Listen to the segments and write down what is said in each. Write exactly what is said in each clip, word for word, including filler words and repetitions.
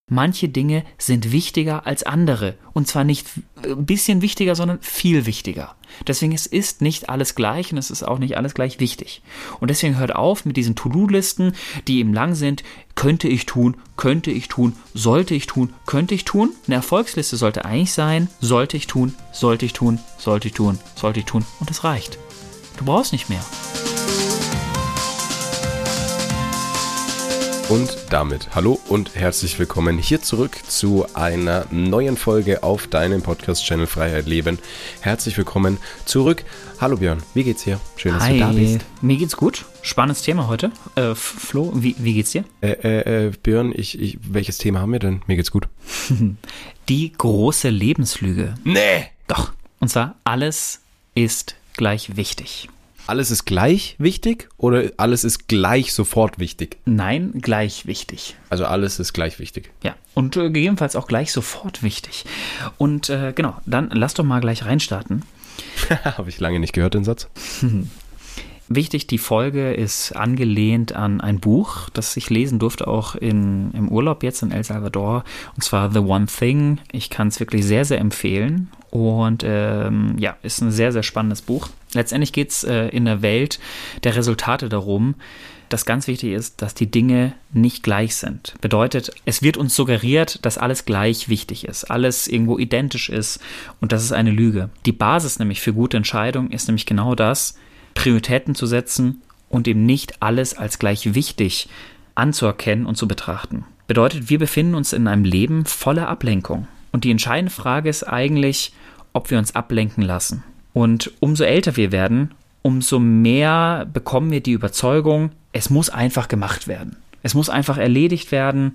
manche Dinge sind wichtiger als andere. Und zwar nicht ein bisschen wichtiger, sondern viel wichtiger. Deswegen es ist nicht alles gleich und es ist auch nicht alles gleich wichtig. Und deswegen hört auf mit diesen To-Do-Listen, die eben lang sind. Könnte ich tun, könnte ich tun, sollte ich tun, könnte ich tun. Eine Erfolgsliste sollte eigentlich sein, sollte ich tun, sollte ich tun, sollte ich tun, sollte ich tun. Und das reicht. Du brauchst nicht mehr. Und damit hallo und herzlich willkommen hier zurück zu einer neuen Folge auf deinem Podcast-Channel Freiheit Leben. Herzlich willkommen zurück. Hallo Björn, wie geht's dir? Schön, dass Hi. du da bist. Mir geht's gut. Spannendes Thema heute. Äh, Flo, wie, wie geht's dir? Äh, äh, äh, Björn, ich, ich, welches Thema haben wir denn? Mir geht's gut. Die große Lebenslüge. Nee! Doch. Und zwar, alles ist gleich wichtig. Alles ist gleich wichtig oder alles ist gleich sofort wichtig? Nein, gleich wichtig. Also alles ist gleich wichtig. Ja, und äh, gegebenenfalls auch gleich sofort wichtig. Und äh, genau, dann lass doch mal gleich reinstarten. Habe ich lange nicht gehört, den Satz. Wichtig, die Folge ist angelehnt an ein Buch, das ich lesen durfte, auch in, im Urlaub jetzt in El Salvador, und zwar The One Thing. Ich kann es wirklich sehr, sehr empfehlen und ähm, ja, ist ein sehr, sehr spannendes Buch. Letztendlich geht es äh, in der Welt der Resultate darum, dass ganz wichtig ist, dass die Dinge nicht gleich sind. Bedeutet, es wird uns suggeriert, dass alles gleich wichtig ist, alles irgendwo identisch ist, und das ist eine Lüge. Die Basis nämlich für gute Entscheidungen ist nämlich genau das, Prioritäten zu setzen und eben nicht alles als gleich wichtig anzuerkennen und zu betrachten. Bedeutet, wir befinden uns in einem Leben voller Ablenkung. Und die entscheidende Frage ist eigentlich, ob wir uns ablenken lassen. Und umso älter wir werden, umso mehr bekommen wir die Überzeugung, es muss einfach gemacht werden. Es muss einfach erledigt werden.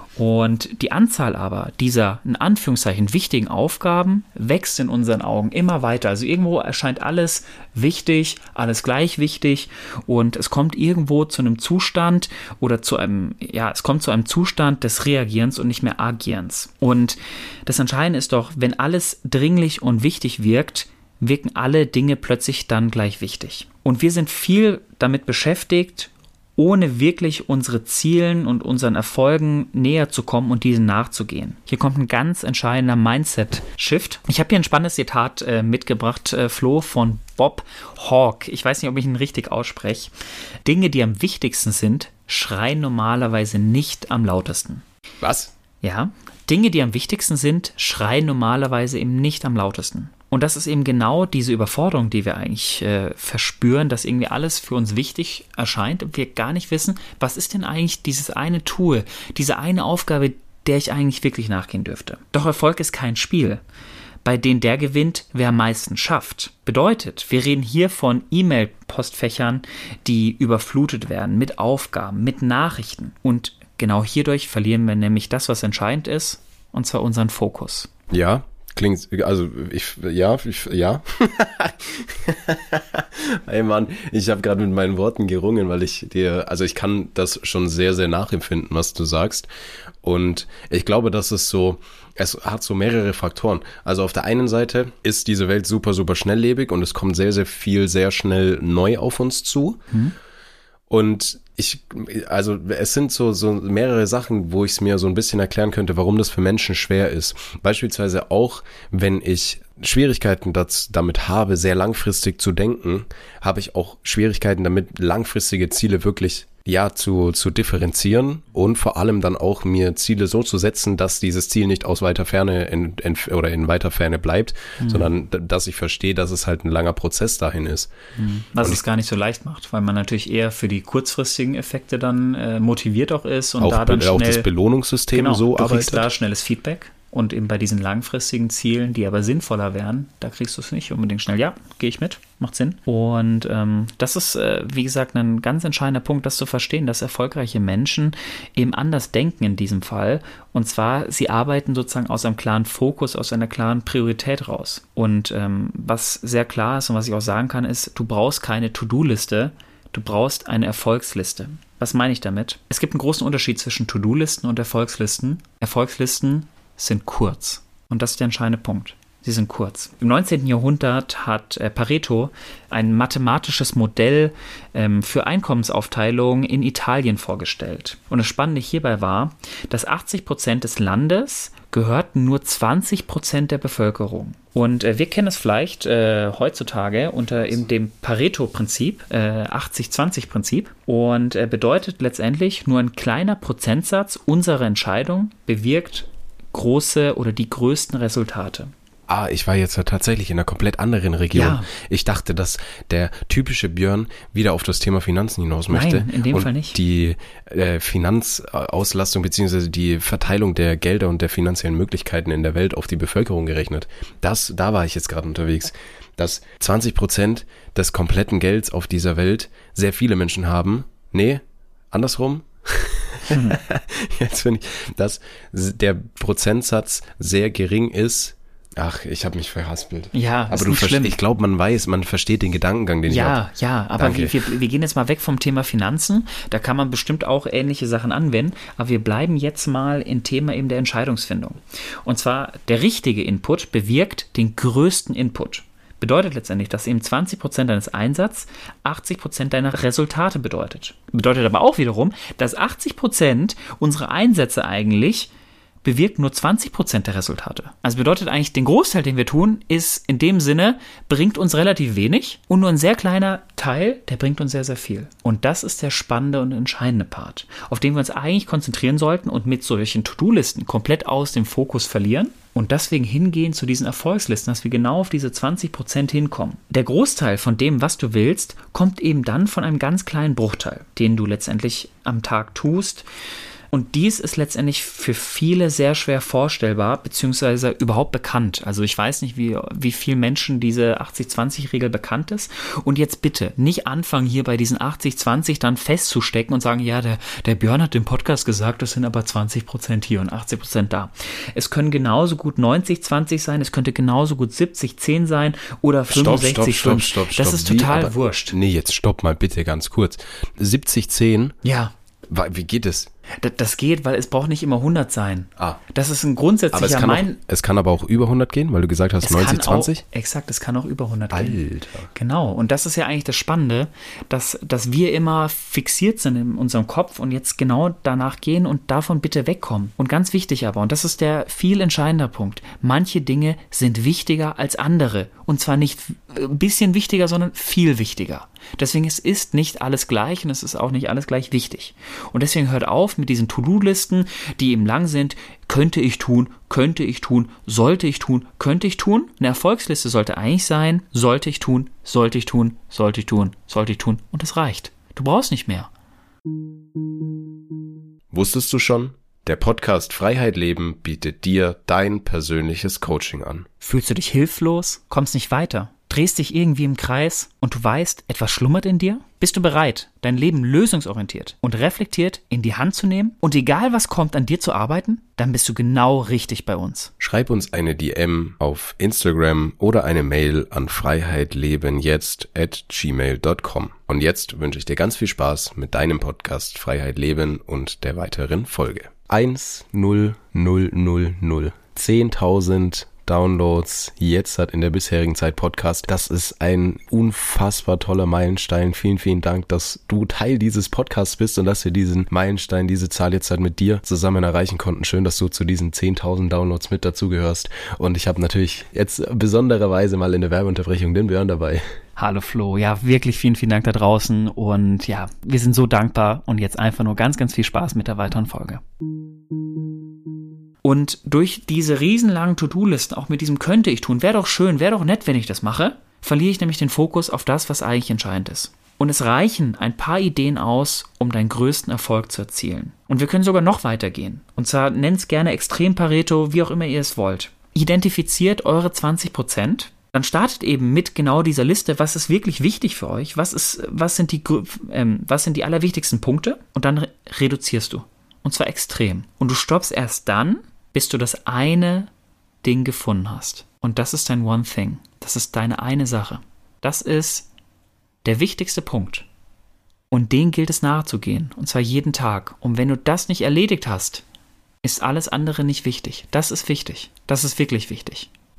Und die Anzahl aber dieser, in Anführungszeichen, wichtigen Aufgaben wächst in unseren Augen immer weiter. Also irgendwo erscheint alles wichtig, alles gleich wichtig, und es kommt irgendwo zu einem Zustand oder zu einem, ja, es kommt zu einem Zustand des Reagierens und nicht mehr Agierens. Und das Entscheidende ist doch, wenn alles dringlich und wichtig wirkt, wirken alle Dinge plötzlich dann gleich wichtig. Und wir sind viel damit beschäftigt, ohne wirklich unsere Zielen und unseren Erfolgen näher zu kommen und diesen nachzugehen. Hier kommt ein ganz entscheidender Mindset-Shift. Ich habe hier ein spannendes Zitat äh, mitgebracht, äh, Flo, von Bob Hawke. Ich weiß nicht, ob ich ihn richtig ausspreche. Dinge, die am wichtigsten sind, schreien normalerweise nicht am lautesten. Was? Ja, Dinge, die am wichtigsten sind, schreien normalerweise eben nicht am lautesten. Und das ist eben genau diese Überforderung, die wir eigentlich äh, verspüren, dass irgendwie alles für uns wichtig erscheint und wir gar nicht wissen, was ist denn eigentlich dieses eine Tool, diese eine Aufgabe, der ich eigentlich wirklich nachgehen dürfte. Doch Erfolg ist kein Spiel, bei dem der gewinnt, wer am meisten schafft. Bedeutet, wir reden hier von E-Mail-Postfächern, die überflutet werden mit Aufgaben, mit Nachrichten. Und genau hierdurch verlieren wir nämlich das, was entscheidend ist, und zwar unseren Fokus. Ja. Klingt, also ich, ja, ich, ja. Hey Mann, ich habe gerade mit meinen Worten gerungen, weil ich dir, also ich kann das schon sehr, sehr nachempfinden, was du sagst. Und ich glaube, dass es so, es hat so mehrere Faktoren. Also auf der einen Seite ist diese Welt super, super schnelllebig und es kommt sehr, sehr viel, sehr schnell neu auf uns zu. Hm. Und ich, also es sind so, so mehrere Sachen, wo ich es mir so ein bisschen erklären könnte, warum das für Menschen schwer ist. Beispielsweise auch, wenn ich Schwierigkeiten das, damit habe, sehr langfristig zu denken, habe ich auch Schwierigkeiten damit, langfristige Ziele wirklich ja zu, zu differenzieren und vor allem dann auch mir Ziele so zu setzen, dass dieses Ziel nicht aus weiter Ferne in, in, oder in weiter Ferne bleibt, mhm. sondern dass ich verstehe, dass es halt ein langer Prozess dahin ist. Mhm. Was und es gar nicht so leicht macht, weil man natürlich eher für die kurzfristigen Effekte dann äh, motiviert auch ist und auch, da dann schnell, auch das Belohnungssystem genau, so du arbeitet. Kriegst da schnelles Feedback. Und eben bei diesen langfristigen Zielen, die aber sinnvoller wären, da kriegst du es nicht unbedingt schnell. Ja, gehe ich mit, macht Sinn. Und ähm, das ist, äh, wie gesagt, ein ganz entscheidender Punkt, das zu verstehen, dass erfolgreiche Menschen eben anders denken in diesem Fall. Und zwar, sie arbeiten sozusagen aus einem klaren Fokus, aus einer klaren Priorität raus. Und ähm, was sehr klar ist und was ich auch sagen kann, ist, du brauchst keine To-Do-Liste, du brauchst eine Erfolgsliste. Was meine ich damit? Es gibt einen großen Unterschied zwischen To-Do-Listen und Erfolgslisten. Erfolgslisten sind kurz. Und das ist der entscheidende Punkt. sie sind kurz. Im neunzehnten Jahrhundert hat äh, Pareto ein mathematisches Modell ähm, für Einkommensaufteilung in Italien vorgestellt. Und das Spannende hierbei war, dass achtzig Prozent des Landes gehörten nur zwanzig Prozent der Bevölkerung. Und äh, wir kennen es vielleicht äh, heutzutage unter eben dem Pareto-Prinzip, äh, achtzig zwanzig Prinzip. Und äh, bedeutet letztendlich, nur ein kleiner Prozentsatz unserer Entscheidung bewirkt große oder die größten Resultate. Ah, ich war jetzt tatsächlich in einer komplett anderen Region. Ja. Ich dachte, dass der typische Björn wieder auf das Thema Finanzen hinaus möchte. Nein, in dem und Fall nicht. Die äh, Finanzauslastung bzw. die Verteilung der Gelder und der finanziellen Möglichkeiten in der Welt auf die Bevölkerung gerechnet. Das, da war ich jetzt gerade unterwegs. Dass zwanzig Prozent des kompletten Gelds auf dieser Welt sehr viele Menschen haben. Nee, andersrum. Hm. Jetzt finde ich, dass der Prozentsatz sehr gering ist. Ach, ich habe mich verhaspelt. Ja, aber ist du nicht schlimm. Ich glaube, man weiß, man versteht den Gedankengang, den ja, ich habe. Ja, aber wir, wir, wir gehen jetzt mal weg vom Thema Finanzen. Da kann man bestimmt auch ähnliche Sachen anwenden. Aber wir bleiben jetzt mal im Thema eben der Entscheidungsfindung. Und zwar, der richtige Input bewirkt den größten Input. Bedeutet letztendlich, dass eben zwanzig Prozent deines Einsatzes achtzig Prozent deiner Resultate bedeutet. Bedeutet aber auch wiederum, dass achtzig Prozent unserer Einsätze eigentlich bewirkt nur zwanzig Prozent der Resultate. Also bedeutet eigentlich, den Großteil, den wir tun, ist in dem Sinne, bringt uns relativ wenig und nur ein sehr kleiner Teil, der bringt uns sehr, sehr viel. Und das ist der spannende und entscheidende Part, auf den wir uns eigentlich konzentrieren sollten und mit solchen To-Do-Listen komplett aus dem Fokus verlieren und deswegen hingehen zu diesen Erfolgslisten, dass wir genau auf diese zwanzig Prozent hinkommen. Der Großteil von dem, was du willst, kommt eben dann von einem ganz kleinen Bruchteil, den du letztendlich am Tag tust. Und dies ist letztendlich für viele sehr schwer vorstellbar, beziehungsweise überhaupt bekannt. Also ich weiß nicht, wie, wie vielen Menschen diese achtzig zwanzig Regel bekannt ist. Und jetzt bitte nicht anfangen, hier bei diesen achtzig zwanzig dann festzustecken und sagen, ja, der, der Björn hat im Podcast gesagt, das sind aber zwanzig Prozent hier und achtzig Prozent da. Es können genauso gut neunzig zwanzig sein, es könnte genauso gut siebzig zehn sein oder fünfundsechzig Stopp, stopp, stopp, stopp, Das ist total wie, aber, wurscht. Nee, jetzt stopp mal bitte ganz kurz. siebzig zehn? Ja. Wie geht es? Das geht, weil es braucht nicht immer hundert sein. Ah. Das ist ein grundsätzlicher aber es kann, mein, auch, es kann aber auch über hundert gehen, weil du gesagt hast neunzig zwanzig? Exakt, es kann auch über hundert Alter. gehen. Genau, und das ist ja eigentlich das Spannende, dass, dass wir immer fixiert sind in unserem Kopf und jetzt genau danach gehen und davon bitte wegkommen. Und ganz wichtig aber, und das ist der viel entscheidender Punkt, manche Dinge sind wichtiger als andere. Und zwar nicht ein bisschen wichtiger, sondern viel wichtiger. Deswegen es ist nicht alles gleich und es ist auch nicht alles gleich wichtig. Und deswegen hört auf mit diesen To-Do-Listen, die eben lang sind. Könnte ich tun, könnte ich tun, sollte ich tun, könnte ich tun. Eine Erfolgsliste sollte eigentlich sein, sollte ich tun, sollte ich tun, sollte ich tun, sollte ich tun. Und das reicht. Du brauchst nicht mehr. Wusstest du schon? Der Podcast Freiheit Leben bietet dir dein persönliches Coaching an. Fühlst du dich hilflos? Kommst nicht weiter? Drehst dich irgendwie im Kreis und du weißt, etwas schlummert in dir? Bist du bereit, dein Leben lösungsorientiert und reflektiert in die Hand zu nehmen und egal was kommt, an dir zu arbeiten? Dann bist du genau richtig bei uns. Schreib uns eine D M auf Instagram oder eine Mail an freiheitlebenjetzt at gmail dot com. Und jetzt wünsche ich dir ganz viel Spaß mit deinem Podcast Freiheit Leben und der weiteren Folge. eins null null null null zehntausend Downloads jetzt hat in der bisherigen Zeit Podcast. Das ist ein unfassbar toller Meilenstein. Vielen, vielen Dank, dass du Teil dieses Podcasts bist und dass wir diesen Meilenstein, diese Zahl jetzt halt mit dir zusammen erreichen konnten. Schön, dass du zu diesen zehntausend Downloads mit dazugehörst. Und ich habe natürlich jetzt besondererweise mal in der Werbeunterbrechung den Björn dabei. Hallo Flo, ja wirklich vielen, vielen Dank da draußen und ja, wir sind so dankbar und jetzt einfach nur ganz, ganz viel Spaß mit der weiteren Folge. Und durch diese riesenlangen To-Do-Listen, auch mit diesem könnte ich tun, wäre doch schön, wäre doch nett, wenn ich das mache, verliere ich nämlich den Fokus auf das, was eigentlich entscheidend ist. Und es reichen ein paar Ideen aus, um deinen größten Erfolg zu erzielen. Und wir können sogar noch weitergehen. Und zwar nennt es gerne Extrem-Pareto, wie auch immer ihr es wollt. Identifiziert eure zwanzig Prozent. Dann startet eben mit genau dieser Liste, was ist wirklich wichtig für euch, was ist, was sind die, ähm, was sind die allerwichtigsten Punkte und dann re- reduzierst du. Und zwar extrem. Und du stoppst erst dann, bis du das eine Ding gefunden hast. Und das ist dein One Thing. Das ist deine eine Sache. Das ist der wichtigste Punkt. Und den gilt es nachzugehen. Und zwar jeden Tag. Und wenn du das nicht erledigt hast, ist alles andere nicht wichtig. Das ist wichtig. Das ist wirklich wichtig. Und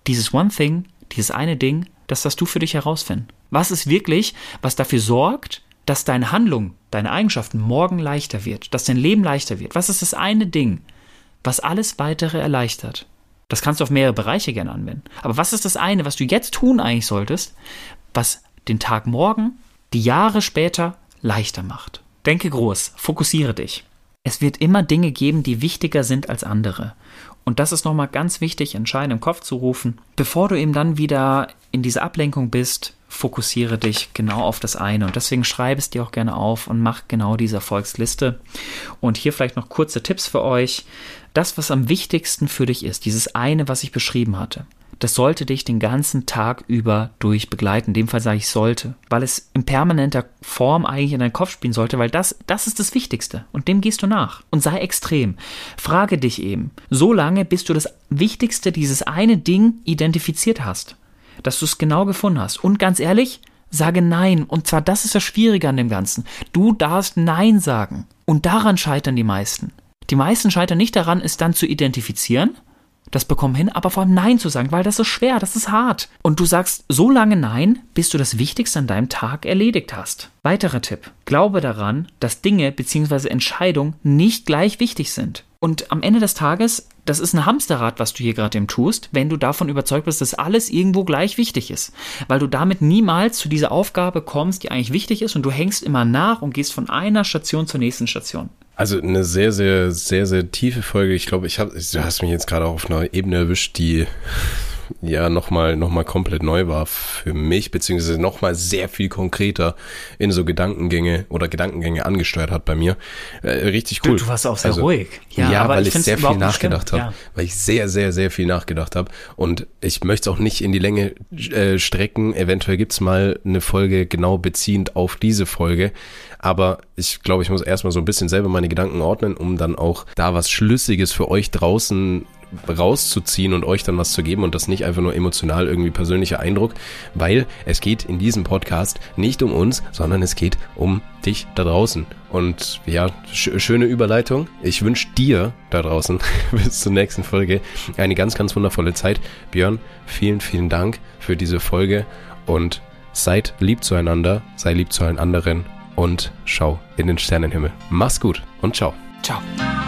dieses One Thing, dieses eine Ding, das darfst du für dich herausfinden. Was ist wirklich, was dafür sorgt, dass deine Handlung, deine Eigenschaften morgen leichter wird, dass dein Leben leichter wird? Was ist das eine Ding, was alles Weitere erleichtert? Das kannst du auf mehrere Bereiche gerne anwenden. Aber was ist das eine, was du jetzt tun eigentlich solltest, was den Tag morgen, die Jahre später leichter macht? Denke groß, fokussiere dich. Es wird immer Dinge geben, die wichtiger sind als andere. Und das ist nochmal ganz wichtig, entscheidend im Kopf zu rufen. Bevor du eben dann wieder in diese Ablenkung bist, fokussiere dich genau auf das eine. Und deswegen schreibe es dir auch gerne auf und mach genau diese Erfolgsliste. Und hier vielleicht noch kurze Tipps für euch. Das, was am wichtigsten für dich ist, dieses eine, was ich beschrieben hatte, das sollte dich den ganzen Tag über durch begleiten. In dem Fall sage ich sollte, weil es in permanenter Form eigentlich in deinen Kopf spielen sollte, weil das, das ist das Wichtigste und dem gehst du nach. Und sei extrem. Frage dich eben, so lange, bis du das Wichtigste, dieses eine Ding identifiziert hast, dass du es genau gefunden hast. Und ganz ehrlich, sage Nein. Und zwar, das ist das Schwierige an dem Ganzen. Du darfst Nein sagen. Und daran scheitern die meisten. Die meisten scheitern nicht daran, es dann zu identifizieren, das bekommen hin, aber vor allem Nein zu sagen, weil das ist schwer, das ist hart. Und du sagst so lange Nein, bis du das Wichtigste an deinem Tag erledigt hast. Weiterer Tipp. Glaube daran, dass Dinge bzw. Entscheidungen nicht gleich wichtig sind. Und am Ende des Tages, das ist ein Hamsterrad, was du hier gerade eben tust, wenn du davon überzeugt bist, dass alles irgendwo gleich wichtig ist. Weil du damit niemals zu dieser Aufgabe kommst, die eigentlich wichtig ist und du hängst immer nach und gehst von einer Station zur nächsten Station. Also eine sehr, sehr, sehr, sehr tiefe Folge. Ich glaube, ich habe, du hast mich jetzt gerade auf einer Ebene erwischt, die ja nochmal noch mal komplett neu war für mich, beziehungsweise nochmal sehr viel konkreter in so Gedankengänge oder Gedankengänge angesteuert hat bei mir. Äh, richtig cool. Du, du warst auch sehr also, ruhig. Ja, ja, weil ich, ich sehr viel nachgedacht habe. Ja. Weil ich sehr, sehr, sehr viel nachgedacht habe. Und ich möchte es auch nicht in die Länge äh, strecken. Eventuell gibt's mal eine Folge genau beziehend auf diese Folge. Aber ich glaube, ich muss erstmal so ein bisschen selber meine Gedanken ordnen, um dann auch da was Schlüssiges für euch draußen rauszuziehen und euch dann was zu geben und das nicht einfach nur emotional irgendwie persönlicher Eindruck, weil es geht in diesem Podcast nicht um uns, sondern es geht um dich da draußen. Und ja, sch- schöne Überleitung. Ich wünsche dir da draußen bis zur nächsten Folge eine ganz, ganz wundervolle Zeit. Björn, vielen, vielen Dank für diese Folge und seid lieb zueinander, sei lieb zu allen anderen und schau in den Sternenhimmel. Mach's gut und ciao. Ciao.